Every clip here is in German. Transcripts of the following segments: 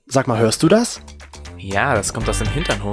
Sag mal, hörst du das? Ja, das kommt aus dem Hinternhof.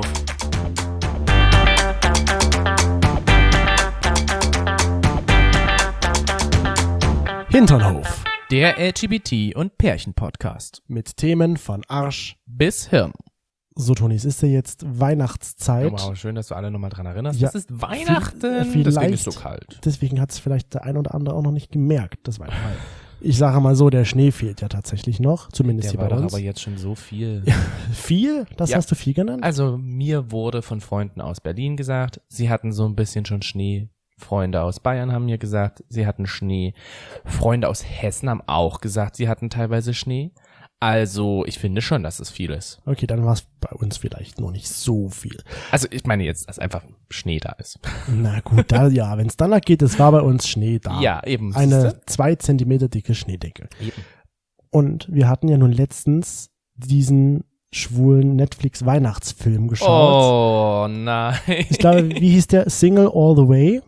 Hinternhof. Der LGBT- und Pärchen-Podcast. Mit Themen von Arsch bis Hirn. So, Toni, es ist ja jetzt Weihnachtszeit. Wow, schön, dass du alle nochmal dran erinnerst. Ja, das ist Weihnachten, deswegen deswegen ist es so kalt. Deswegen hat es vielleicht der ein oder andere auch noch nicht gemerkt, das Weihnachten. Ich sage mal so, der Schnee fehlt ja tatsächlich noch, zumindest Der hier war bei doch uns. aber jetzt schon so viel. Viel? Das Ja. hast du viel genannt? Also mir wurde von Freunden aus Berlin gesagt, sie hatten so ein bisschen schon Schnee. Freunde aus Bayern haben mir gesagt, sie hatten Schnee. Freunde aus Hessen haben auch gesagt, sie hatten teilweise Schnee. Also ich finde schon, dass es viel ist. Okay, dann war es bei uns vielleicht noch nicht so viel. Also ich meine jetzt, dass einfach Schnee da ist. Na gut, ja, wenn es danach geht, es war bei uns Schnee da. Ja, eben. Eine 2 Zentimeter dicke Schneedecke. Eben. Und wir hatten ja nun letztens diesen schwulen Netflix-Weihnachtsfilm geschaut. Oh nein. Ich glaube, wie hieß der? Single All the Way?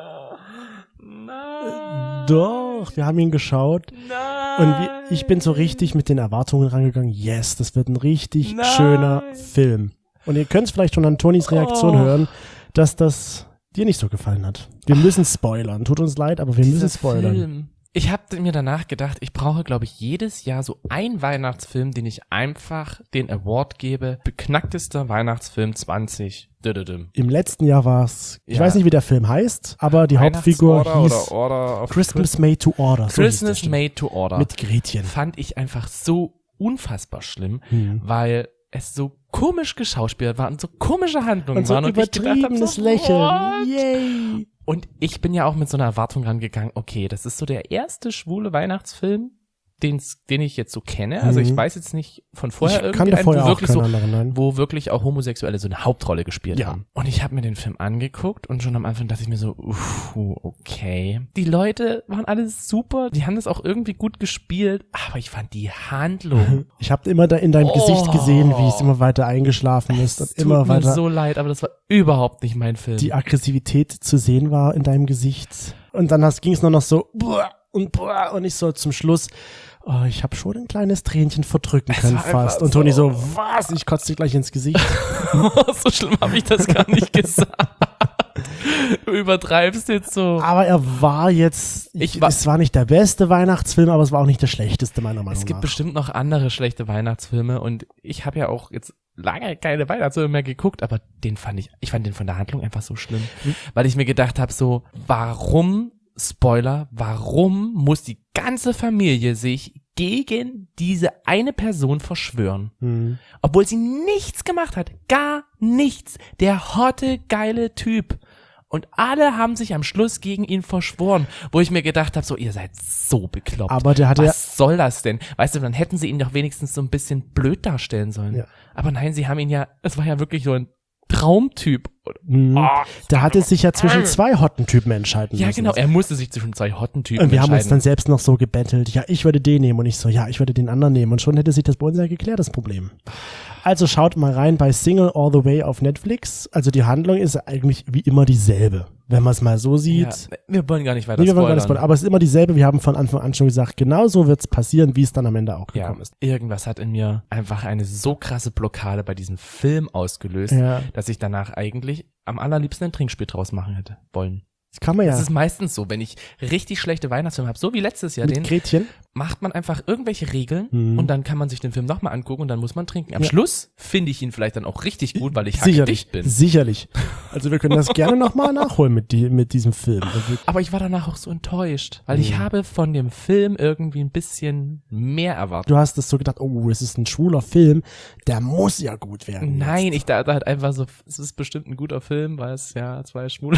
Nein. Doch, wir haben ihn geschaut. Nein. Und ich bin so richtig mit den Erwartungen rangegangen. Yes, das wird ein richtig Nein. schöner Film. Und ihr könnt es vielleicht schon an Tonis Reaktion hören, dass das dir nicht so gefallen hat. Wir müssen spoilern. Tut uns leid, aber wir müssen spoilern. Film. Ich habe mir danach gedacht, ich brauche, glaube ich, jedes Jahr so einen Weihnachtsfilm, den ich einfach den Award gebe. Beknacktester Weihnachtsfilm 20. Im letzten Jahr war es, ich Ja. weiß nicht, wie der Film heißt, aber die Hauptfigur hieß Order of Christmas Made to Order. So hieß Christmas der, Made to Order. mit Gretchen. Fand ich einfach so unfassbar schlimm, Hm. weil es so komisch geschauspielert war und so komische Handlungen Und so waren. Und ich gedacht hab, übertriebenes so, Lächeln. what? Yay. Und ich bin ja auch mit so einer Erwartung rangegangen, okay, das ist so der erste schwule Weihnachtsfilm, den ich jetzt so kenne. Also ich weiß jetzt nicht von vorher Ich irgendwie kannte einen, vorher wo auch wirklich keinen so, anderen, nein. wo wirklich auch Homosexuelle so eine Hauptrolle gespielt Ja. haben. Und ich habe mir den Film angeguckt und schon am Anfang dachte ich mir so, okay. Die Leute waren alle super, die haben das auch irgendwie gut gespielt, aber ich fand die Handlung, Ich habe immer da in deinem Oh. Gesicht gesehen, wie es immer weiter eingeschlafen ist und es immer tut mir weiter so leid, aber das war überhaupt nicht mein Film. die Aggressivität zu sehen war in deinem Gesicht. Und dann ging es nur noch so und ich so zum Schluss, oh, ich habe schon ein kleines Tränchen verdrücken können war einfach fast. Und Toni so, so. was? Ich kotze dir gleich ins Gesicht. So schlimm habe ich das gar nicht gesagt. Du übertreibst jetzt so. Aber er war jetzt, es war nicht der beste Weihnachtsfilm, aber es war auch nicht der schlechteste meiner Meinung nach. Es gibt bestimmt noch andere schlechte Weihnachtsfilme und ich habe ja auch jetzt lange keine Weihnachtsfilme mehr geguckt, aber ich fand den von der Handlung einfach so schlimm, weil ich mir gedacht habe so, warum muss die ganze Familie sich gegen diese eine Person verschwören? Obwohl sie nichts gemacht hat, gar nichts. Der hotte, geile Typ. Und alle haben sich am Schluss gegen ihn verschworen, wo ich mir gedacht habe, so, ihr seid so bekloppt. Aber der hatte Was soll das denn? Weißt du, dann hätten sie ihn doch wenigstens so ein bisschen blöd darstellen sollen. Ja. Aber nein, sie haben ihn ja, es war ja wirklich so ein Traumtyp. Der hatte sich ja zwischen zwei Hottentypen entscheiden Ja, müssen. genau, er musste sich zwischen zwei Hottentypen Und wir haben uns dann entscheiden. selbst noch so gebettelt, ja, ich würde den nehmen und ich so, ja, ich würde den anderen nehmen und schon hätte sich das bei uns ja geklärt, das Problem. Also schaut mal rein bei Single All the Way auf Netflix. Also die Handlung ist eigentlich wie immer dieselbe, wenn man es mal so sieht. Ja, wir wollen gar nicht weiter Nee, wir wollen gar nicht spoilern. spoilern, aber es ist immer dieselbe. Wir haben von Anfang an schon gesagt, genau so wird es passieren, wie es dann am Ende auch Ja, gekommen ist. irgendwas hat in mir einfach eine so krasse Blockade bei diesem Film ausgelöst, Ja. dass ich danach eigentlich am allerliebsten ein Trinkspiel draus machen hätte wollen. Das kann man ja Das ist meistens so, wenn ich richtig schlechte Weihnachtsfilme habe, so wie letztes Jahr, mit den Gretchen. macht man einfach irgendwelche Regeln Mhm. und dann kann man sich den Film nochmal angucken und dann muss man trinken. Am Ja. Schluss finde ich ihn vielleicht dann auch richtig gut, weil ich Sicherlich, hackedicht bin. sicherlich. Also wir können das gerne nochmal nachholen mit diesem Film. Aber ich war danach auch so enttäuscht, weil ich habe von dem Film irgendwie ein bisschen mehr erwartet. Du hast es so gedacht, oh, es ist ein schwuler Film, der muss ja gut werden. Nein, ich dachte halt einfach so, es ist bestimmt ein guter Film, weil es ja zwei Schwule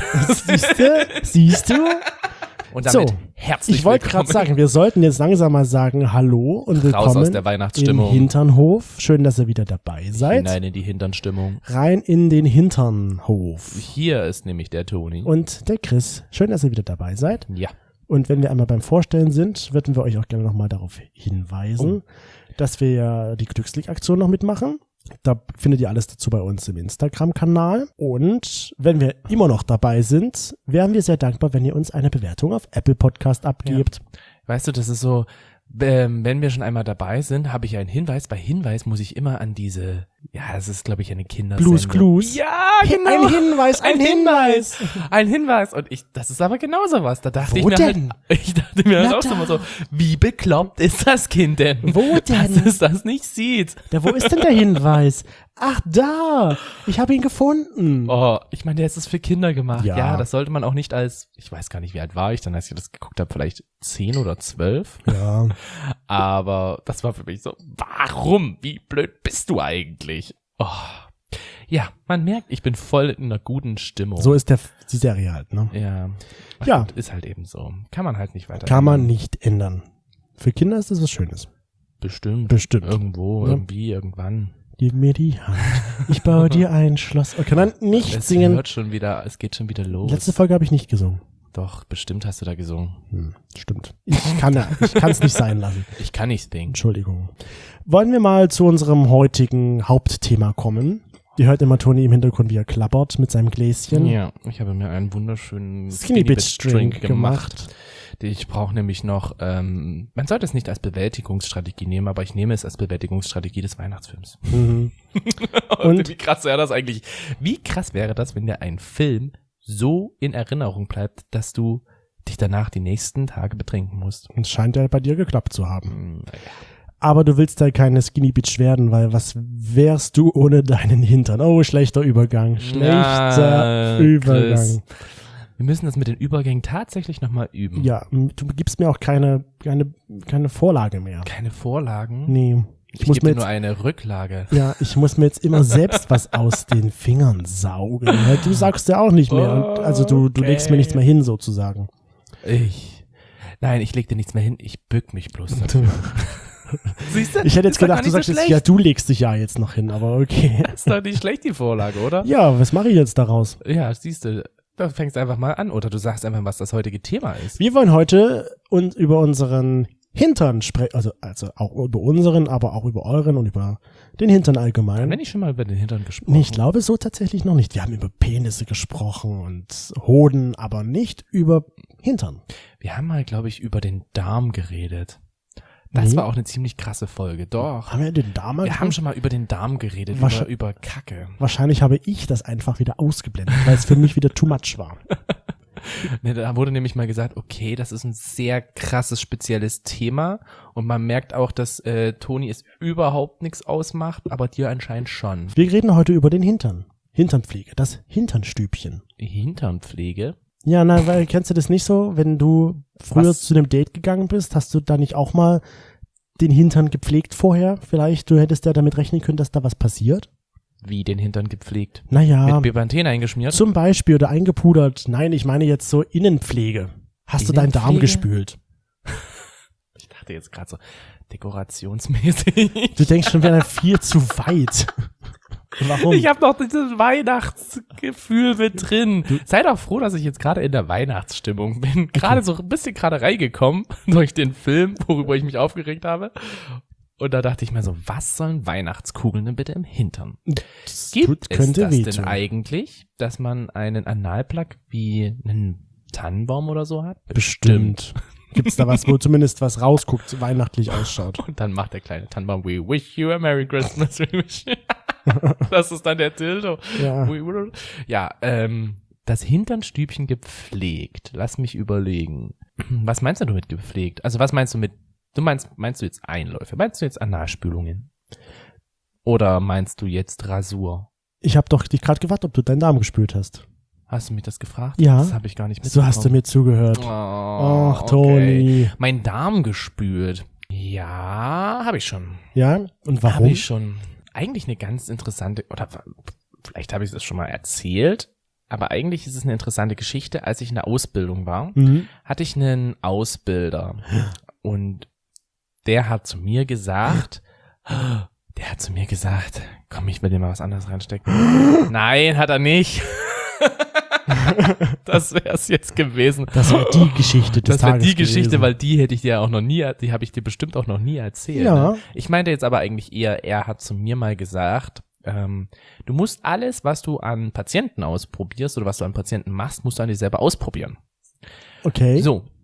Siehst du? Und damit So, herzlich ich wollte gerade willkommen. sagen, wir sollten jetzt langsam mal sagen Hallo und willkommen aus der Weihnachtsstimmung. im Hinternhof. Schön, dass ihr wieder dabei seid. Hinein in die Hinternstimmung. Rein in den Hinternhof. Hier ist nämlich der Toni. Und der Chris. Schön, dass ihr wieder dabei seid. Ja. Und wenn wir einmal beim Vorstellen sind, würden wir euch auch gerne nochmal darauf hinweisen, dass wir ja die Glückslied-Aktion noch mitmachen. Da findet ihr alles dazu bei uns im Instagram-Kanal. Und wenn wir immer noch dabei sind, wären wir sehr dankbar, wenn ihr uns eine Bewertung auf Apple Podcast abgebt. Weißt du, das ist so, Wenn wir schon einmal dabei sind, habe ich einen Hinweis. Bei Hinweis muss ich immer an diese, das ist, glaube ich, eine Kindersendung. Blues Clues. Ja, genau. Ein Hinweis. Ein Hinweis. Und das ist aber genauso was. Da dachte Wo ich mir denn? ich dachte mir Na halt auch da. so mal so, wie bekloppt ist das Kind denn? Wo denn? Dass es das nicht sieht. Wo ist denn der Hinweis? Ach, da. Ich habe ihn gefunden. Oh, ich meine, der ist für Kinder gemacht. Ja. Ja, das sollte man auch nicht ich weiß gar nicht, wie alt war ich dann, als ich das geguckt habe, vielleicht 10 oder 12. Ja. Aber das war für mich so, warum? Wie blöd bist du eigentlich? Oh. Ja, man merkt, ich bin voll in einer guten Stimmung. So ist die Serie halt, ne? Ja. Ja. Und ist halt eben so. Kann man halt nicht weiter. Kann man nicht ändern. Für Kinder ist das was Schönes. Bestimmt. Bestimmt. Irgendwo, Ja. irgendwie, irgendwann. Gib mir die Hand. Ich baue dir ein Schloss. Okay, nein, nicht Es singen. es geht schon wieder los. Letzte Folge habe ich nicht gesungen. Doch, bestimmt hast du da gesungen. Stimmt. Ich kann es nicht sein lassen. Ich kann nicht singen. Entschuldigung. Wollen wir mal zu unserem heutigen Hauptthema kommen? Ihr hört immer Toni im Hintergrund, wie er klappert mit seinem Gläschen. Ja, ich habe mir einen wunderschönen Skinny Bitch Drink gemacht. Ich brauche nämlich noch, man sollte es nicht als Bewältigungsstrategie nehmen, aber ich nehme es als Bewältigungsstrategie des Weihnachtsfilms. Mhm. Und wie krass wäre das eigentlich? Wie krass wäre das, wenn dir ein Film so in Erinnerung bleibt, dass du dich danach die nächsten Tage betrinken musst? Und es scheint ja bei dir geklappt zu haben. Naja. Aber du willst ja keine Skinny Bitch werden, weil was wärst du ohne deinen Hintern? Oh, schlechter Übergang. Schlechter Übergang. Chris, wir müssen das mit den Übergängen tatsächlich nochmal üben. Ja, du gibst mir auch keine Vorlage mehr. Keine Vorlagen. Nee. Ich muss gebe mir dir nur jetzt, eine Rücklage. ja, ich muss mir jetzt immer selbst was aus den Fingern saugen. Ja, du sagst ja auch nicht mehr. Und also du legst mir nichts mehr hin, sozusagen. Nein, ich leg dir nichts mehr hin. Ich bück mich bloß dafür. Siehst du? Ich hätte jetzt Ist doch gar gedacht, du nicht so sagst jetzt, schlecht. ja, du legst dich ja jetzt noch hin, aber okay. Ist doch nicht schlecht, die Vorlage, oder? Ja, was mache ich jetzt daraus? Ja, siehst du. Da fängst einfach mal an. Oder du sagst einfach, was das heutige Thema ist. Wir wollen heute über unseren Hintern sprechen, also auch über unseren, aber auch über euren und über den Hintern allgemein. Haben wir nicht schon mal über den Hintern gesprochen? Nee, ich glaube so tatsächlich noch nicht. Wir haben über Penisse gesprochen und Hoden, aber nicht über Hintern. Wir haben mal, glaube ich, über den Darm geredet. Das Nee. war auch eine ziemlich krasse Folge. Doch. Haben wir den Darm Wir haben schon mal über den Darm geredet, über Kacke. Wahrscheinlich habe ich das einfach wieder ausgeblendet, weil es für mich wieder too much war. Ne, da wurde nämlich mal gesagt, okay, das ist ein sehr krasses, spezielles Thema und man merkt auch, dass Toni es überhaupt nichts ausmacht, aber dir anscheinend schon. Wir reden heute über den Hintern. Hinternpflege, das Hinternstübchen. Hinternpflege? Ja, na, weil kennst du das nicht so? Wenn du früher Was? zu einem Date gegangen bist, hast du da nicht auch mal den Hintern gepflegt vorher? Vielleicht, du hättest ja damit rechnen können, dass da was passiert? Wie den Hintern gepflegt? Naja, Mit Bepanthen eingeschmiert? zum Beispiel oder eingepudert. Nein, ich meine jetzt so Innenpflege. Hast du deinen Darm Innenpflege? gespült? Ich dachte jetzt gerade so, dekorationsmäßig. Du denkst schon wieder viel zu weit. Warum? Ich habe noch dieses Weihnachtsgefühl mit drin. Sei doch froh, dass ich jetzt gerade in der Weihnachtsstimmung bin. Gerade so ein bisschen gerade reingekommen durch den Film, worüber ich mich aufgeregt habe. Und da dachte ich mir so, was sollen Weihnachtskugeln denn bitte im Hintern? Das Gibt es könnte das denn wehtun. eigentlich, dass man einen Analplug wie einen Tannenbaum oder so hat? Bestimmt. Gibt's da was, wo zumindest was rausguckt, weihnachtlich ausschaut? Und dann macht der kleine Tannenbaum, we wish you a Merry Christmas. We wish you. Das ist dann der Dildo. Ja. Ja, das Hinternstübchen gepflegt. Lass mich überlegen. Was meinst du mit gepflegt? Also was meinst du mit, meinst du jetzt Einläufe? Meinst du jetzt Analspülungen? Oder meinst du jetzt Rasur? Ich habe doch dich gerade gefragt, ob du deinen Darm gespült hast. Hast du mich das gefragt? Ja. Das habe ich gar nicht So mitbekommen. hast du mir zugehört. Oh, Ach, okay. Toni. Mein Darm gespült. Ja, habe ich schon. Ja? Und Habe warum? ich schon. Eigentlich eine ganz interessante, oder vielleicht habe ich es schon mal erzählt, aber eigentlich ist es eine interessante Geschichte. Als ich in der Ausbildung war, Mhm. hatte ich einen Ausbilder und der hat zu mir gesagt, komm, ich will dir mal was anderes reinstecken. Nein, hat er nicht. Das wäre es jetzt gewesen. Das war die Geschichte des Das wäre Tages die Geschichte, gewesen. weil die hätte ich dir auch noch nie, die habe ich dir bestimmt auch noch nie erzählt. Ja. Ne? Ich meinte jetzt aber eigentlich eher, er hat zu mir mal gesagt, du musst alles, was du an Patienten ausprobierst oder was du an Patienten machst, musst du an dir selber ausprobieren. Okay. So.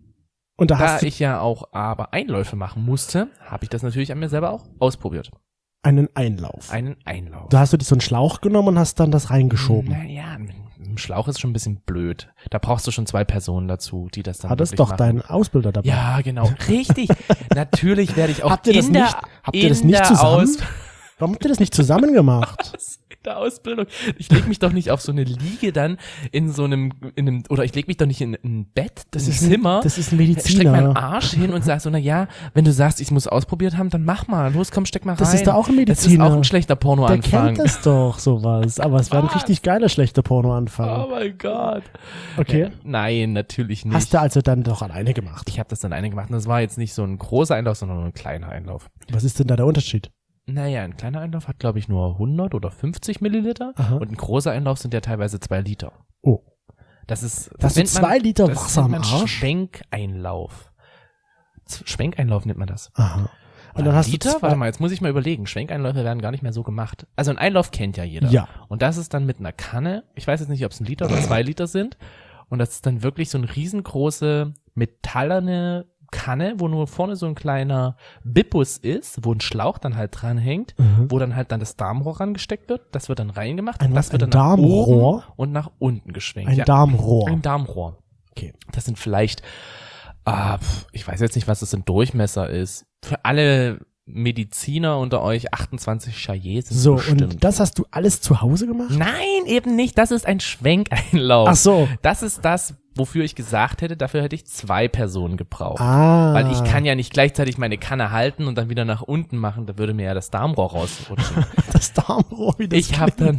Und da Da hast du ich ja auch aber Einläufe machen musste, habe ich das natürlich an mir selber auch ausprobiert. einen Einlauf. Einen Einlauf. Da hast du dich so einen Schlauch genommen und hast dann das reingeschoben. Naja, mit dem Schlauch ist schon ein bisschen blöd. Da brauchst du schon 2 Personen dazu, die das dann Hattest wirklich doch machen. deinen Ausbilder dabei. Ja, genau. Richtig. Natürlich werde ich auch Habt ihr das in der, nicht- habt ihr in das nicht der zusammen? Warum habt ihr das nicht zusammen gemacht? In der Ausbildung. Ich lege mich doch nicht auf so eine Liege dann oder ich lege mich doch nicht in ein Bett, Das ein ist Zimmer. Das ist ein Streck meinen Mediziner. Arsch hin und sag so, na ja, wenn du sagst, ich muss ausprobiert haben, dann mach mal. Los, komm, steck mal rein. Das ist doch auch ein Das ist Mediziner. auch ein schlechter Der Pornoanfang. kennt das doch, sowas. Aber es wäre ein Was? richtig geiler, schlechter Pornoanfang. Oh mein Gott. Okay. Nein, natürlich nicht. Hast du also dann doch alleine gemacht. Ich habe das dann alleine gemacht und das war jetzt nicht so ein großer Einlauf, sondern nur ein kleiner Einlauf. Was ist denn da der Unterschied? Naja, ein kleiner Einlauf hat, glaube ich, nur 100 oder 50 Milliliter Aha. und ein großer Einlauf sind ja teilweise 2 Liter. Oh. Das ist, Hast du nennt 2 Liter das Wasser nennt am man Arsch? Schwenkeinlauf. Schwenkeinlauf nennt man das. Aha. Und Oder dann hast Liter? du zwei, Warte mal, jetzt muss ich mal überlegen. Schwenkeinläufe werden gar nicht mehr so gemacht. Also ein Einlauf kennt ja jeder. Ja. Und das ist dann mit einer Kanne. Ich weiß jetzt nicht, ob es 1 Liter oder 2 Liter sind. Und das ist dann wirklich so eine riesengroße metallerne Kanne, wo nur vorne so ein kleiner Bippus ist, wo ein Schlauch dann halt dran hängt, wo dann halt dann das Darmrohr rangesteckt wird. Das wird dann reingemacht. Ein und das was? wird Ein dann nach Darmrohr? oben und nach unten geschwenkt. ein Ja, Darmrohr. ein Darmrohr. Okay. Das sind vielleicht, ich weiß jetzt nicht, was das im Durchmesser ist. Für alle Mediziner unter euch 28 Chayets sind So, bestimmt. und das hast du alles zu Hause gemacht? Nein, eben nicht. Das ist ein Schwenkeinlauf. Ach so. Das ist das, wofür ich gesagt hätte, dafür hätte ich 2 Personen gebraucht. Ah. Weil ich kann ja nicht gleichzeitig meine Kanne halten und dann wieder nach unten machen, da würde mir ja das Darmrohr rausrutschen. Das Darmrohr, wie das ich habe dann,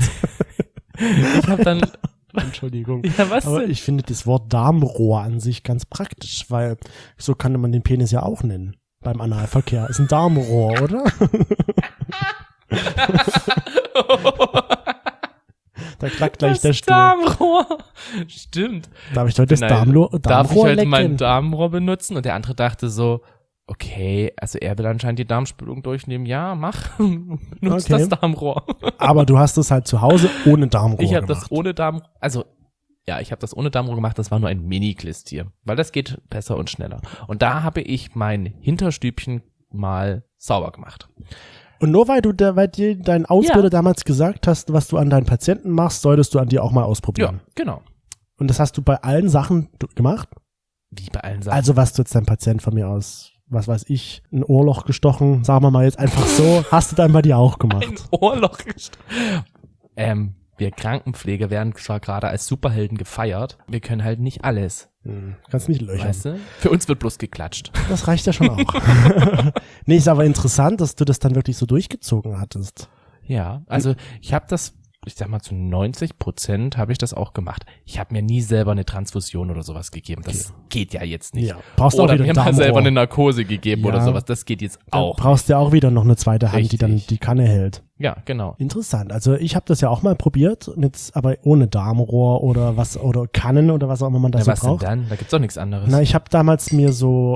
Entschuldigung. ja, was Aber denn? ich finde das Wort Darmrohr an sich ganz praktisch, weil so kann man den Penis ja auch nennen. Beim Analverkehr. Ist ein Darmrohr, oder? Da klackt gleich der Stuhl. Darmrohr. Stimmt. Darf ich heute das Nein, Darmrohr darf ich halt mein lecken? Darmrohr benutzen? Und der andere dachte so, okay, also er will anscheinend die Darmspülung durchnehmen. Ja, mach. Nutz Okay. das Darmrohr. Aber du hast es halt zu Hause ohne Darmrohr Ich habe gemacht. das ohne Darmrohr, also ja, ich habe das ohne Darmrohr gemacht, das war nur ein Mini-Klistier, weil das geht besser und schneller. Und da habe ich mein Hinterstübchen mal sauber gemacht. Und nur weil dir dein Ausbilder damals gesagt hast, was du an deinen Patienten machst, solltest du an dir auch mal Ja, ausprobieren. genau. Und das hast du bei allen Sachen gemacht? Wie bei allen Sachen. Also was du jetzt dein Patient von mir aus, was weiß ich, ein Ohrloch gestochen, sagen wir mal jetzt einfach so, hast du dann bei dir auch gemacht. ein Ohrloch wir Krankenpfleger werden zwar gerade als Superhelden gefeiert, wir können halt nicht alles, Kannst nicht löchern. weißt du? Für uns wird bloß geklatscht. Das reicht ja schon auch. Nee, ist aber interessant, dass du das dann wirklich so durchgezogen hattest. Ja, also ich habe das, ich sag mal zu 90% habe ich das auch gemacht. Ich habe mir nie selber eine Transfusion oder sowas gegeben. Das geht ja jetzt nicht. Ja. Brauchst du auch Oder wieder mir ein mal selber Darmrohr. eine Narkose gegeben Ja. oder sowas. Das geht jetzt Da auch. brauchst du ja auch wieder noch eine zweite Hand, die dann Richtig. die Kanne hält. Ja, genau. Interessant. Also ich habe das ja auch mal probiert, aber ohne Darmrohr oder was oder Kannen oder was auch immer man da Ja, so was denn braucht. dann? Da gibt's doch nichts anderes. Na, ich habe damals mir so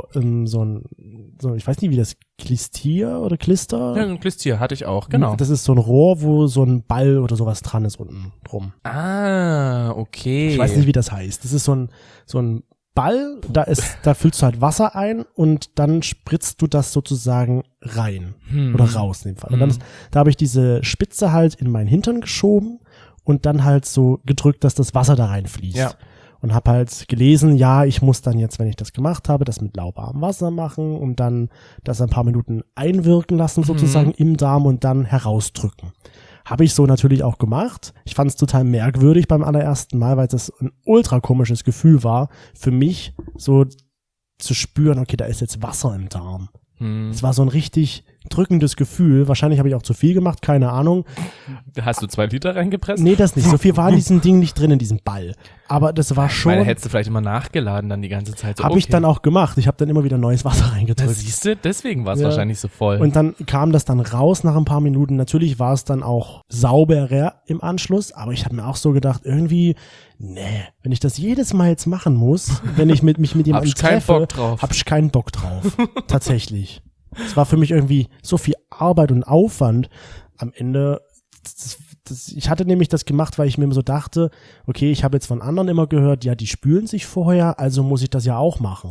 ich weiß nicht, wie das Klistier oder Klister. Ja, ein Klistier hatte ich auch, genau. Das ist so ein Rohr, wo so ein Ball oder sowas dran ist unten drum. Ah, okay. Ich weiß nicht, wie das heißt. Das ist so ein Ball, da füllst du halt Wasser ein und dann spritzt du das sozusagen rein oder raus in dem Fall. Und dann da habe ich diese Spitze halt in meinen Hintern geschoben und dann halt so gedrückt, dass das Wasser da reinfließt. Ja. Und habe halt gelesen, ja, ich muss dann jetzt, wenn ich das gemacht habe, das mit lauwarmem Wasser machen und dann das ein paar Minuten einwirken lassen sozusagen im Darm und dann herausdrücken. Habe ich so natürlich auch gemacht. Ich fand es total merkwürdig beim allerersten Mal, weil das ein ultra komisches Gefühl war, für mich so zu spüren, okay, da ist jetzt Wasser im Darm. Es war so ein richtig drückendes Gefühl. Wahrscheinlich habe ich auch zu viel gemacht, keine Ahnung. Hast du 2 Liter reingepresst? Nee, das nicht. So viel war in diesem Ding nicht drin, in diesem Ball. Aber das war Ich meine, schon, hättest du vielleicht immer nachgeladen dann die ganze Zeit. So, habe ich dann auch gemacht. Ich habe dann immer wieder neues Wasser Das reingedrückt. siehst du, deswegen war es Ja. wahrscheinlich so voll. Und dann kam das dann raus nach ein paar Minuten. Natürlich war es dann auch sauberer im Anschluss, aber ich habe mir auch so gedacht, irgendwie, nee, wenn ich das jedes Mal jetzt machen muss, wenn ich mich mit jemandem ich keinen treffe, Bock drauf. hab ich keinen Bock drauf. Tatsächlich. Es war für mich irgendwie so viel Arbeit und Aufwand. Am Ende, ich hatte nämlich das gemacht, weil ich mir so dachte, okay, ich habe jetzt von anderen immer gehört, ja, die spülen sich vorher, also muss ich das ja auch machen.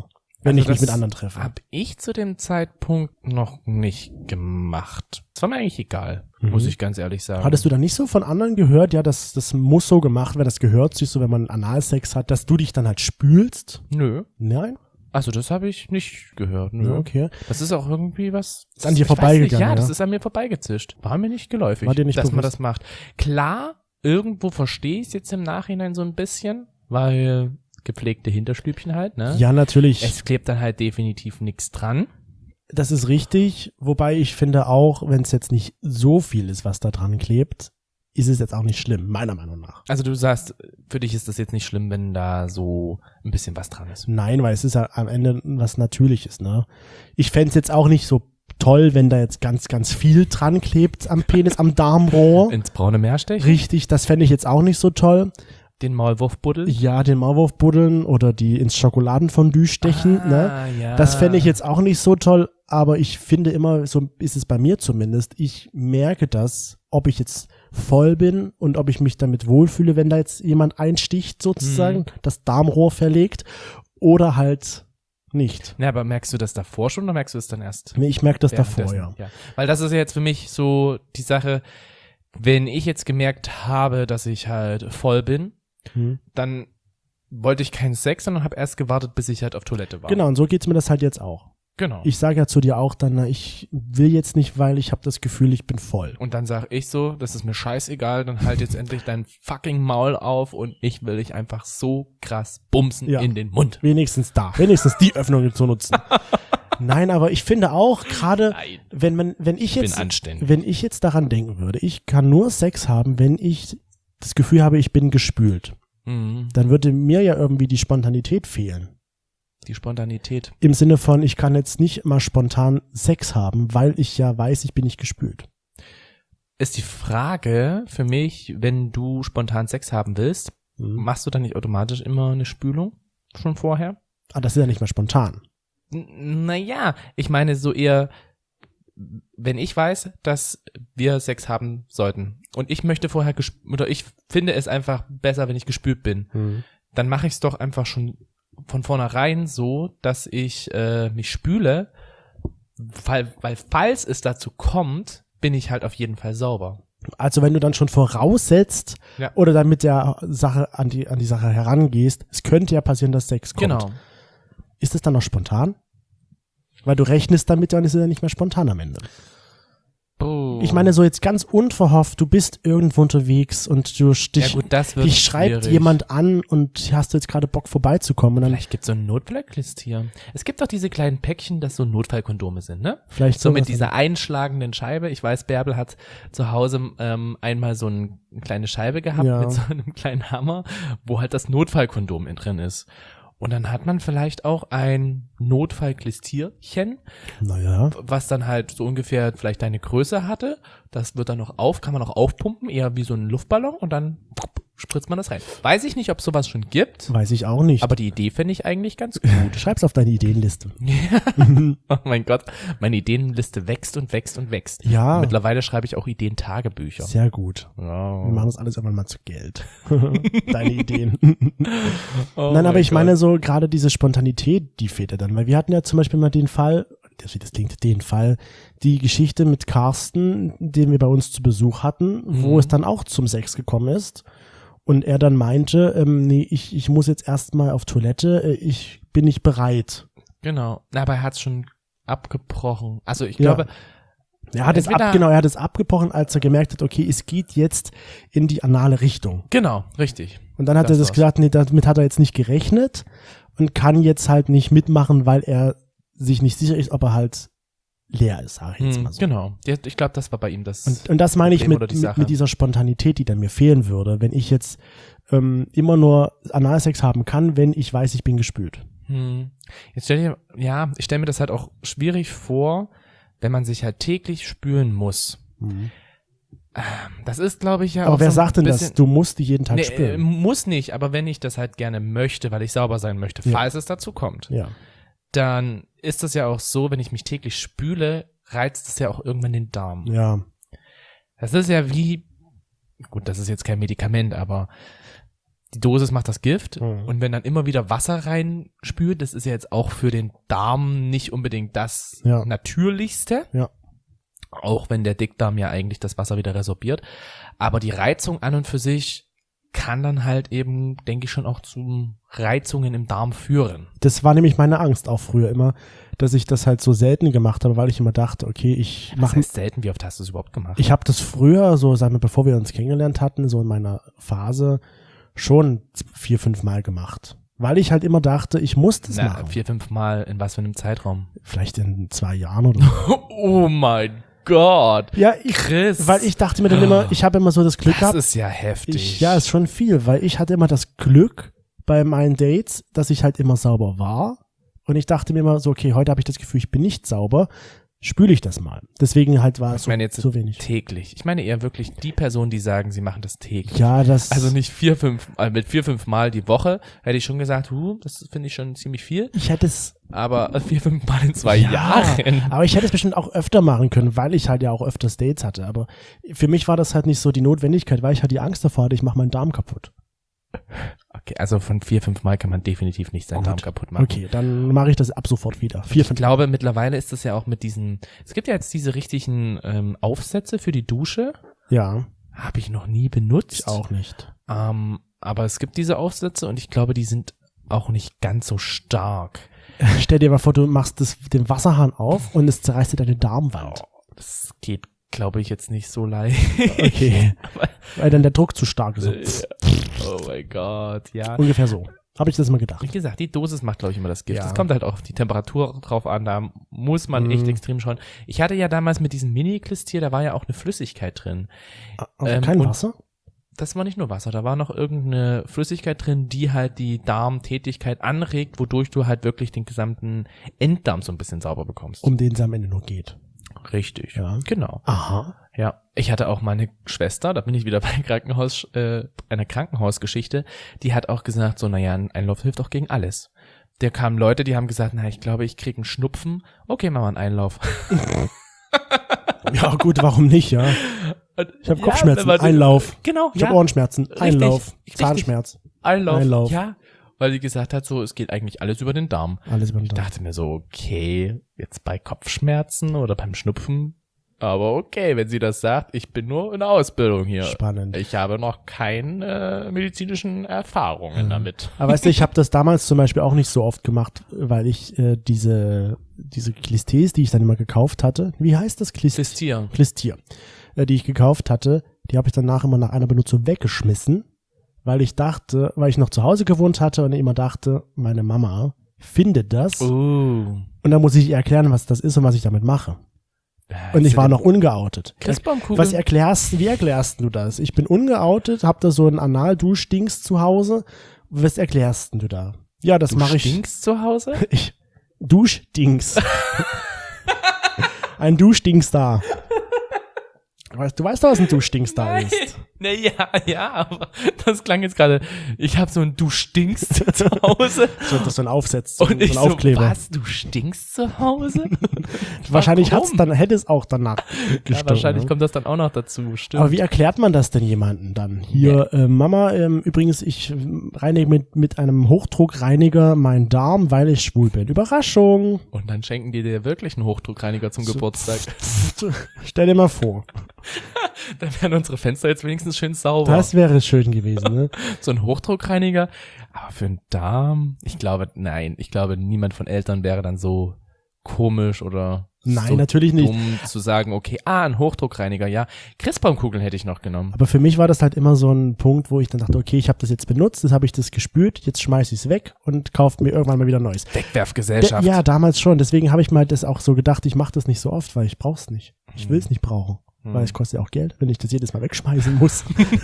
wenn Also ich mich das mit anderen treffe. Hab ich zu dem Zeitpunkt noch nicht gemacht. Das war mir eigentlich egal, muss ich ganz ehrlich sagen. Hattest du da nicht so von anderen gehört, ja, das muss so gemacht werden, das gehört sich so, wenn man Analsex hat, dass du dich dann halt spülst? Nö. Nein? Also das habe ich nicht gehört. Nö. Ja, okay. Das ist auch irgendwie was. Ist an dir ich weiß vorbeigegangen, nicht, ja, ja? das ist an mir vorbeigezischt. War mir nicht geläufig, War dir nicht dass man bewusst? das macht. Klar, irgendwo verstehe ich es jetzt im Nachhinein so ein bisschen, weil gepflegte Hinterstübchen halt, ne? Ja, natürlich. Es klebt dann halt definitiv nichts dran. Das ist richtig, wobei ich finde auch, wenn es jetzt nicht so viel ist, was da dran klebt, ist es jetzt auch nicht schlimm, meiner Meinung nach. Also du sagst, für dich ist das jetzt nicht schlimm, wenn da so ein bisschen was dran ist. Nein, weil es ist ja am Ende was Natürliches, ne? Ich fänd's jetzt auch nicht so toll, wenn da jetzt ganz, ganz viel dran klebt am Penis, am Darmrohr. Ins braune Meer stechen, Richtig, das fände ich jetzt auch nicht so toll. den Maulwurf buddeln. Ja, den Maulwurf buddeln oder die ins Schokoladenfondue stechen, ne? Ja. Das fände ich jetzt auch nicht so toll, aber ich finde immer, so ist es bei mir zumindest, ich merke das, ob ich jetzt voll bin und ob ich mich damit wohlfühle, wenn da jetzt jemand einsticht sozusagen, das Darmrohr verlegt oder halt nicht. Ja, aber merkst du das davor schon oder merkst du es dann erst? Nee, ich merke das davor, währenddessen? ja. Weil das ist ja jetzt für mich so die Sache, wenn ich jetzt gemerkt habe, dass ich halt voll bin, dann wollte ich keinen Sex, sondern habe erst gewartet, bis ich halt auf Toilette war. Genau, und so geht's mir das halt jetzt auch. Genau. Ich sage ja zu dir auch dann, na, ich will jetzt nicht, weil ich habe das Gefühl, ich bin voll. Und dann sage ich so, das ist mir scheißegal, dann halt jetzt endlich dein fucking Maul auf und ich will dich einfach so krass bumsen Ja. in den Mund. Wenigstens die Öffnung zu nutzen. Nein, aber ich finde auch, gerade Nein. wenn ich bin jetzt, anständig. wenn ich jetzt daran denken würde, ich kann nur Sex haben, wenn ich das Gefühl habe, ich bin gespült. Mhm. Dann würde mir ja irgendwie die Spontanität fehlen. Die Spontanität. Im Sinne von, ich kann jetzt nicht mal spontan Sex haben, weil ich ja weiß, ich bin nicht gespült. Ist die Frage für mich, wenn du spontan Sex haben willst, machst du dann nicht automatisch immer eine Spülung schon vorher? Ah, das ist ja nicht mehr spontan. Naja, ich meine so eher, wenn ich weiß, dass wir Sex haben sollten und ich möchte vorher oder ich finde es einfach besser, wenn ich gespült bin, dann mache ich es doch einfach schon von vornherein so, dass ich mich spüle, weil falls es dazu kommt, bin ich halt auf jeden Fall sauber. Also wenn du dann schon voraussetzt Ja. oder dann mit der Sache an die Sache herangehst, es könnte ja passieren, dass Sex kommt. Genau. Ist das dann noch spontan? Weil du rechnest damit, dann ist es ja nicht mehr spontan am Ende. Oh. Ich meine, so jetzt ganz unverhofft, du bist irgendwo unterwegs und Ja gut, das wird dich schreibt schwierig. jemand an und hast du jetzt gerade Bock vorbeizukommen und dann Vielleicht gibt es so ein Notfallkist hier. Es gibt doch diese kleinen Päckchen, das so Notfallkondome sind, ne? vielleicht So mit sowas. dieser einschlagenden Scheibe. Ich weiß, Bärbel hat zu Hause einmal so eine kleine Scheibe gehabt Ja. mit so einem kleinen Hammer, wo halt das Notfallkondom drin ist. Und dann hat man vielleicht auch ein Notfallklistierchen, Naja, was dann halt so ungefähr vielleicht deine Größe hatte. Das wird dann kann man noch aufpumpen, eher wie so ein Luftballon und dann spritzt man das rein. Weiß ich nicht, ob es sowas schon gibt, weiß ich auch nicht. aber die Idee fände ich eigentlich ganz gut. Schreib's auf deine Ideenliste. Oh mein Gott, meine Ideenliste wächst und wächst und wächst. Ja, Mittlerweile schreibe ich auch Ideentagebücher. sehr gut. Wir Ja. machen das alles irgendwann mal zu Geld. Deine Ideen. Oh Nein, aber mein ich meine so gerade diese Spontanität, die fehlt ja dann. Weil wir hatten ja zum Beispiel mal den Fall, das klingt den Fall, die Geschichte mit Carsten, den wir bei uns zu Besuch hatten, wo es dann auch zum Sex gekommen ist. Und er dann meinte, nee, ich muss jetzt erstmal auf Toilette, ich bin nicht bereit. Genau, aber er hat es schon abgebrochen. Also ich Ja. glaube, Er hat Entweder- er hat es abgebrochen, als er gemerkt hat, okay, es geht jetzt in die anale Richtung. genau, richtig. Und dann hat Das er das war's. gesagt, nee, damit hat er jetzt nicht gerechnet und kann jetzt halt nicht mitmachen, weil er sich nicht sicher ist, ob er halt leer ist, sag ich jetzt mal so. Genau, ich glaube, das war bei ihm das. Und das meine ich Problem oder die Sache. mit dieser Spontanität, die dann mir fehlen würde, wenn ich jetzt immer nur Analsex haben kann, wenn ich weiß, ich bin gespült. Jetzt stell mir das halt auch schwierig vor, wenn man sich halt täglich spülen muss. Das ist, glaube ich, ja Aber auch wer so ein sagt denn das? bisschen- Du musst die jeden Tag Nee, spülen. muss nicht, aber wenn ich das halt gerne möchte, weil ich sauber sein möchte, Ja. falls es dazu kommt, Ja. dann ist das ja auch so, wenn ich mich täglich spüle, reizt es ja auch irgendwann den Darm. Ja. Das ist ja wie, gut, das ist jetzt kein Medikament, aber die Dosis macht das Gift. Mhm. Und wenn dann immer wieder Wasser reinspült, das ist ja jetzt auch für den Darm nicht unbedingt das Natürlichste. Ja. Auch wenn der Dickdarm ja eigentlich das Wasser wieder resorbiert. Aber die Reizung an und für sich kann dann halt eben, denke ich, schon auch zu Reizungen im Darm führen. Das war nämlich meine Angst auch früher immer, dass ich das halt so selten gemacht habe, weil ich immer dachte, okay, ich Das mache... heißt selten, wie oft hast du es überhaupt gemacht? Ich habe das früher, so sagen wir, bevor wir uns kennengelernt hatten, so in meiner Phase, schon 4-5 Mal gemacht. Weil ich halt immer dachte, ich muss das machen. 4-5 Mal in was für einem Zeitraum? Vielleicht in 2 Jahren oder so. Oh mein Gott. Ja, Chris. weil ich dachte mir dann immer, ich habe immer so das Glück Das gehabt. ist ja heftig. Ja, ist schon viel, weil ich hatte immer das Glück bei meinen Dates, dass ich halt immer sauber war. Und ich dachte mir immer so, okay, heute habe ich das Gefühl, ich bin nicht sauber. Spüle ich das mal. Deswegen halt war es Ich meine jetzt so wenig. täglich. Ich meine eher wirklich die Personen, die sagen, sie machen das täglich. Ja, das... Also nicht 4-5, mit 4-5 Mal die Woche hätte ich schon gesagt, das finde ich schon ziemlich viel. Ich hätte es... Aber 4-5 Mal in 2 Jahren. Aber ich hätte es bestimmt auch öfter machen können, weil ich halt ja auch öfters Dates hatte. Aber für mich war das halt nicht so die Notwendigkeit, weil ich halt die Angst davor hatte, ich mache meinen Darm kaputt. Okay, also von 4-5 Mal kann man definitiv nicht seinen Darm kaputt machen. Okay, dann mache ich das ab sofort wieder. 4-5 Ich glaube, mittlerweile ist das ja auch mit diesen, es gibt ja jetzt diese richtigen Aufsätze für die Dusche. Ja, Habe ich noch nie benutzt. ich auch nicht. Aber es gibt diese Aufsätze und ich glaube, die sind auch nicht ganz so stark. Stell dir mal vor, du machst den Wasserhahn auf und es zerreißt dir deine Darmwand. Das geht, glaube ich, jetzt nicht so leicht. Okay, weil dann der Druck zu stark ist. Oh mein Gott, ja. Ungefähr so. Habe ich das mal gedacht. Wie gesagt, die Dosis macht, glaube ich, immer das Gift. Ja. Es kommt halt auch auf die Temperatur drauf an, da muss man echt extrem schauen. Ich hatte ja damals mit diesem Mini-Klistier, da war ja auch eine Flüssigkeit drin. Also kein und Wasser? Das war nicht nur Wasser, da war noch irgendeine Flüssigkeit drin, die halt die Darmtätigkeit anregt, wodurch du halt wirklich den gesamten Enddarm so ein bisschen sauber bekommst. Um den es am Ende nur geht. Richtig, Ja. genau. Aha. Ja, ich hatte auch meine Schwester, da bin ich wieder bei einer Krankenhausgeschichte, die hat auch gesagt, so, naja, ein Einlauf hilft auch gegen alles. Da kamen Leute, die haben gesagt, na, ich glaube, ich kriege einen Schnupfen. Okay, machen wir einen Einlauf. Ja gut, warum nicht, ja. Ich habe Kopfschmerzen, Einlauf. Genau, Ich habe Ohrenschmerzen, Einlauf. richtig. Zahnschmerz, Einlauf. Ja, weil die gesagt hat, so, es geht eigentlich alles über den Darm. alles über den Ich Darm. dachte mir so, okay, jetzt bei Kopfschmerzen oder beim Schnupfen, aber okay, wenn sie das sagt, ich bin nur in der Ausbildung hier. Spannend. Ich habe noch keine medizinischen Erfahrungen damit. Aber weißt du, ich habe das damals zum Beispiel auch nicht so oft gemacht, weil ich diese Klisters, die ich dann immer gekauft hatte, wie heißt das? Klistier. Klistier, die ich gekauft hatte, die habe ich danach immer nach einer Benutzung weggeschmissen, weil ich noch zu Hause gewohnt hatte und immer dachte, meine Mama findet das und dann muss ich ihr erklären, was das ist und was ich damit mache. Und ich war noch ungeoutet. Christbaumkugeln. Wie erklärst du das? Ich bin ungeoutet, hab da so einen Anal-Duschdings zu Hause. Was erklärst du da? Ja, das mache ich. Stinkst zu Hause? Duschdings. Ein Duschdings da. Du weißt doch, was ein Duschdings da ist. Ja, aber das klang jetzt gerade, ich habe so ein Du stinkst zu Hause. So, das ist so ein Aufsatz, Und ich so ein Aufkleber. so, was, du stinkst zu Hause? Wahrscheinlich Warum? hätte es auch danach Ja, gestunken. wahrscheinlich ne? kommt das dann auch noch dazu, stimmt. Aber wie erklärt man das denn jemandem dann? Hier, Mama, übrigens, ich reinige mit einem Hochdruckreiniger meinen Darm, weil ich schwul bin. Überraschung. Und dann schenken die dir wirklich einen Hochdruckreiniger zum Geburtstag. Stell dir mal vor. Dann wären unsere Fenster jetzt wenigstens schön sauber. Das wäre schön gewesen, ne? So ein Hochdruckreiniger. Aber für einen Darm, ich glaube, niemand von Eltern wäre dann so komisch oder Nein, so natürlich nicht. dumm zu sagen, okay, ein Hochdruckreiniger, ja. Christbaumkugeln hätte ich noch genommen. Aber für mich war das halt immer so ein Punkt, wo ich dann dachte, okay, ich habe das jetzt benutzt, jetzt habe ich das gespült, jetzt schmeiß ich es weg und kaufe mir irgendwann mal wieder Neues. Wegwerfgesellschaft. Ja, damals schon. Deswegen habe ich mal das auch so gedacht, ich mache das nicht so oft, weil ich brauch's nicht. Ich will es nicht brauchen. Weil es kostet ja auch Geld, wenn ich das jedes Mal wegschmeißen muss.